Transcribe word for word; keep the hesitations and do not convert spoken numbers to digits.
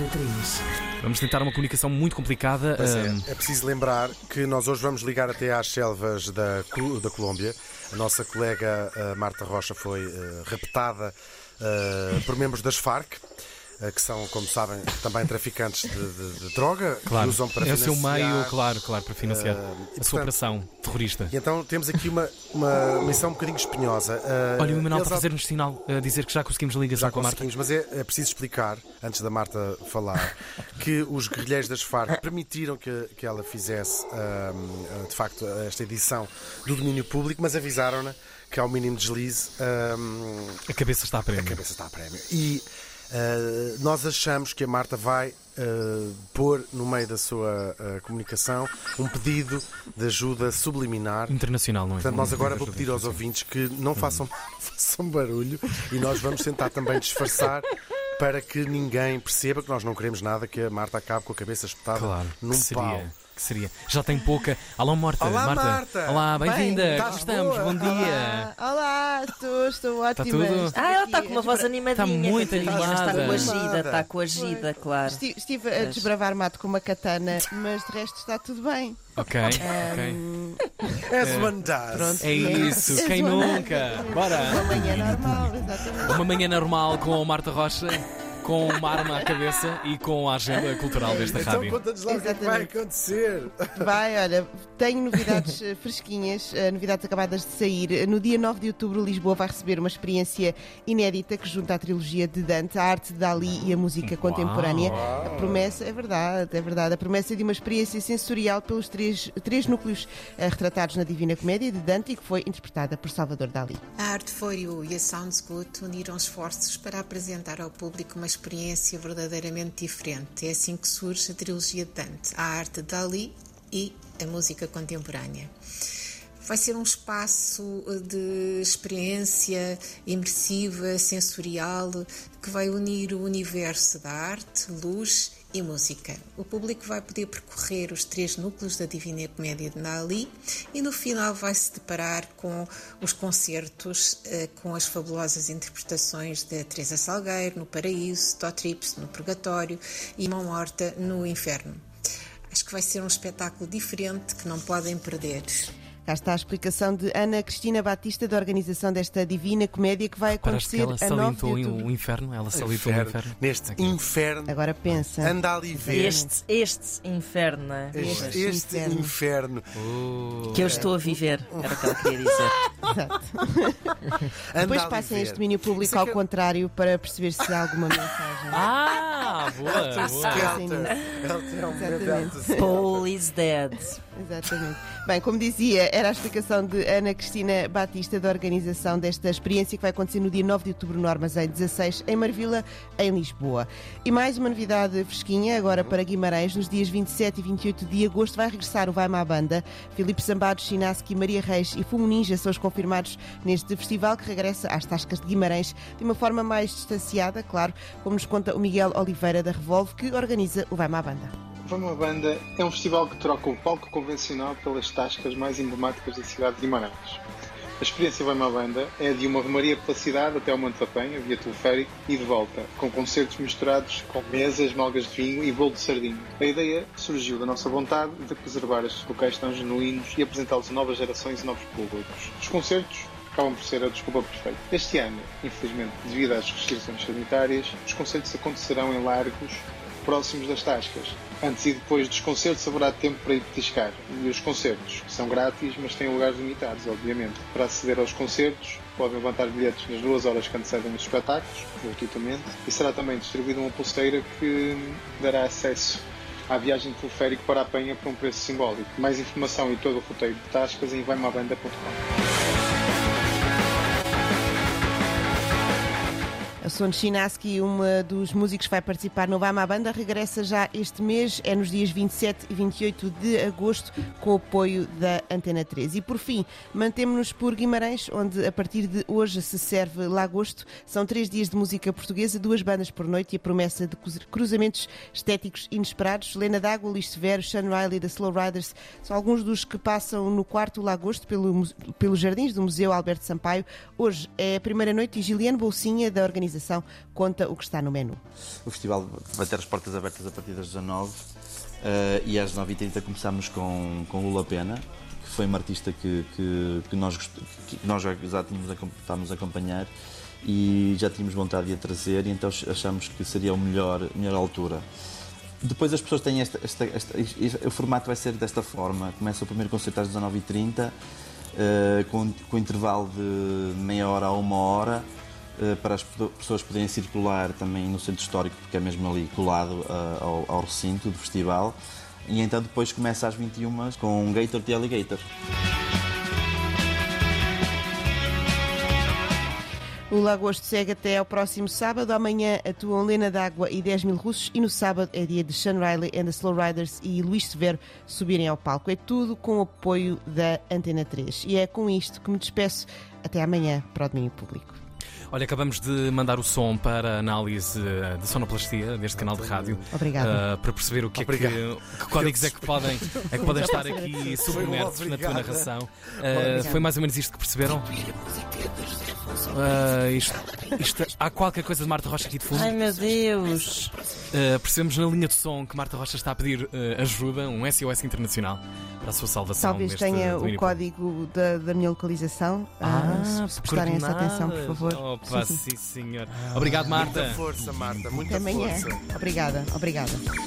Antena três. Vamos tentar uma comunicação muito complicada. Mas um... é, é preciso lembrar que nós hoje vamos ligar até às selvas da, da Colômbia. A nossa colega a Marta Rocha foi uh, raptada uh, por membros das Farc, uh, que são, como sabem, também traficantes de, de, de droga, claro, que usam para é financiar... o seu meio, claro, claro, para financiar uh, a portanto, sua operação terrorista. E então temos aqui uma, uma missão um bocadinho espinhosa. Uh, Olha, o Emanuel está a eles... fazer-nos sinal a dizer que já conseguimos a ligação Já com a Marta. mas é, é preciso explicar, antes da Marta falar, que os guerrilheiros das Farc permitiram que, que ela fizesse, um, de facto, esta edição do domínio público, mas avisaram-na que ao mínimo deslize um, a cabeça está a prémio. A cabeça está a prémio. E uh, nós achamos que a Marta vai uh, pôr no meio da sua uh, comunicação um pedido de ajuda subliminar. Internacional, não é? Portanto, nós agora vou pedir aos ouvintes que não façam, façam barulho e nós vamos tentar também disfarçar para que ninguém perceba que nós não queremos nada que a Marta acabe com a cabeça espetada claro, num que seria, pau. Que seria. Já tem pouca. Alô, Marta. Olá, Marta. Marta. Olá, bem-vinda. Bem, Como estamos? boa? Bom dia. Olá, olá, estou, estou ótima. tudo? Estou Ah, ela aqui está com uma a voz desbra- animadinha. Está muito Catarina, mas animada. Está coagida, Animada. está coagida, claro. Estive, estive a desbravar mato com uma katana, mas de resto está tudo bem. Ok, ok. Hum, As one does. Pronto. É isso, É quem isso. nunca? Bora. Uma manhã normal, exatamente. Uma manhã normal com a Marta Rocha, com uma arma à cabeça e com a agenda cultural desta Então rádio. conta-nos lá o que é que vai Exatamente. acontecer. Vai, olha, tenho novidades eh, fresquinhas, eh, novidades acabadas de sair. No dia nove de outubro, Lisboa vai receber uma experiência inédita que junta a trilogia de Dante, a arte de Dalí e a música contemporânea. A promessa, é verdade, é verdade, a promessa de uma experiência sensorial pelos três, três núcleos eh, retratados na Divina Comédia de Dante e que foi interpretada por Salvador Dalí. A Art for You e a Sounds Good uniram esforços para apresentar ao público uma experiência verdadeiramente diferente. É assim que surge a trilogia de Dante, a arte de Dalí e a música contemporânea. Vai ser um espaço de experiência imersiva, sensorial, que vai unir o universo da arte, luz e música. O público vai poder percorrer os três núcleos da Divina Comédia de Dalí e no final vai se deparar com os concertos, com as fabulosas interpretações de Teresa Salgueiro no Paraíso, Tó Trips no Purgatório e Mão Morta no Inferno. Acho que vai ser um espetáculo diferente que não podem perder. Cá está a explicação de Ana Cristina Batista, da organização desta Divina Comédia, que vai Parece que acontecer ela a nove de salientou outubro. o inferno. Ela salientou o Inferno. inferno. Neste Aqui. inferno, Agora pensa. anda ali ver Este, este inferno, não é? este, Este este inferno. inferno. Oh. Que eu estou a viver, era o que ela queria dizer. Anda Depois ali passem ver. este domínio público Isso é ao que- contrário para perceber se há alguma mensagem. Ah, boa, boa. Skelter. Ele tem um Exatamente. momento de- Paul is dead. Exatamente. Bem, como dizia, era a explicação de Ana Cristina Batista, da organização desta experiência que vai acontecer no dia nove de outubro no Armazém dezasseis, em Marvila, em Lisboa. E mais uma novidade fresquinha, agora para Guimarães, nos dias vinte e sete e vinte e oito de agosto vai regressar o Vai-me à Banda. Filipe Zambado, Chinaski, Maria Reis e Fumo Ninja são os confirmados neste festival que regressa às Tascas de Guimarães de uma forma mais distanciada, claro, como nos conta o Miguel Oliveira da Revolve, que organiza o Vai-me à Banda. Vai-me à Banda é um festival que troca o palco convencional pelas tascas mais emblemáticas da cidade de Guimarães. A experiência Vai-me à Banda é de uma romaria pela cidade até ao Monte da Penha, via teleférico, e de volta, com concertos misturados com mesas, malgas de vinho e bolo de sardinha. A ideia surgiu da nossa vontade de preservar estes locais tão genuínos e apresentá-los a novas gerações e novos públicos. Os concertos acabam por ser a desculpa perfeita. Este ano, infelizmente, devido às restrições sanitárias, os concertos acontecerão em largos próximos das tascas. Antes e depois dos concertos haverá tempo para ir petiscar. E os concertos são grátis, mas têm lugares limitados, obviamente. Para aceder aos concertos, podem levantar bilhetes nas duas horas que antecedem os espetáculos, gratuitamente, e será também distribuída uma pulseira que dará acesso à viagem de teleférico para a Penha por um preço simbólico. Mais informação e todo o roteiro de tascas em vai me à banda ponto com. A Son Chinaski, um dos músicos que vai participar no Vai-me à Banda, regressa já este mês, é nos dias vinte e sete e vinte e oito de agosto, com o apoio da Antena três. E por fim, mantemos-nos por Guimarães, onde a partir de hoje se serve Lagosto. São três dias de música portuguesa, duas bandas por noite e a promessa de cruzamentos estéticos inesperados. Lena D'Água, Luís Severo, Sean Riley da Slow Riders são alguns dos que passam no quarto Lagosto pelo, pelos jardins do Museu Alberto Sampaio. Hoje é a primeira noite e Giliano Bolsinha, da organização organização, conta o que está no menu. O festival vai ter as portas abertas a partir das dezanove uh, e às nove e trinta começamos com, com Lula Pena, que foi uma artista que, que, que, nós, que nós já tínhamos, estávamos a acompanhar e já tínhamos vontade de a trazer, e então achamos que seria a melhor, melhor altura. Depois as pessoas têm esta, esta, esta, esta... O formato vai ser desta forma. Começa o primeiro concerto às dezanove e trinta, uh, com, com intervalo de meia hora a uma hora, uh, para as pessoas poderem circular também no centro histórico, porque é mesmo ali colado uh, ao, ao recinto do festival. E então depois começa às vinte e uma com Gator de Alligator. O Lagosto segue até ao próximo sábado. Amanhã atuam Lena D'Água e dez mil Russos, e no sábado é dia de Sean Riley and the Slow Riders e Luís Severo subirem ao palco. É tudo com o apoio da Antena três. E é com isto que me despeço. Até amanhã para o domínio público. Olha, acabamos de mandar o som para a análise de sonoplastia deste canal de rádio. Obrigada. Uh, para perceber o que, é que, que códigos é que podem, é que podem estar aqui submersos na tua narração. Uh, foi mais ou menos isto que perceberam? Uh, isto, isto, há qualquer coisa de Marta Rocha aqui de fundo? Ai meu Deus! Uh, percebemos na linha de som que Marta Rocha está a pedir uh, ajuda, um S O S internacional, para a sua salvação. Talvez deste tenha domínio o código da, da minha localização. Ah, se prestarem essa atenção, por favor. Opa, sim, sim, senhor. Obrigado, Marta. Muita força, Marta. Muita Até amanhã. força. Obrigada, obrigada.